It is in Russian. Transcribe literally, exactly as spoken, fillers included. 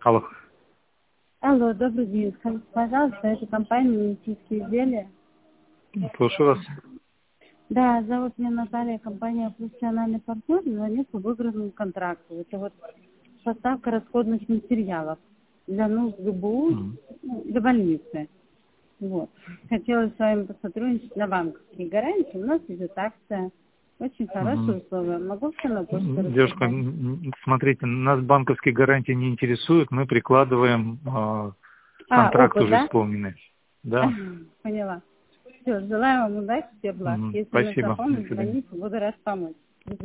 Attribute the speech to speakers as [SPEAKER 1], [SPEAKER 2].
[SPEAKER 1] Алло.
[SPEAKER 2] Алло, добрый день. Скажите, пожалуйста, это компания «Медицинские изделия».
[SPEAKER 1] Слушаю вас.
[SPEAKER 2] Да, зовут меня Наталья, компания «Профессиональный партнер», звоню по выигранному контракту. Это вот поставка расходных материалов для нужд ГБУ,
[SPEAKER 1] Мгм.
[SPEAKER 2] ну, для больницы. Вот. Хотела с вами посотрудничать на банковские гарантии. У нас идет акция. Очень хорошие
[SPEAKER 1] Мгм.
[SPEAKER 2] условия. Могу все на почту
[SPEAKER 1] Девушка,
[SPEAKER 2] расписать?
[SPEAKER 1] м, м, смотрите, нас банковские гарантии не интересуют, мы прикладываем а,
[SPEAKER 2] А,
[SPEAKER 1] контракт
[SPEAKER 2] опыт,
[SPEAKER 1] уже
[SPEAKER 2] да?
[SPEAKER 1] исполненный. Да?
[SPEAKER 2] Поняла. Все, желаю вам удачи, все благ.
[SPEAKER 1] Мгм.
[SPEAKER 2] Если нужна
[SPEAKER 1] Спасибо. До
[SPEAKER 2] помощь,
[SPEAKER 1] свидания.
[SPEAKER 2] звоните, буду рад помочь.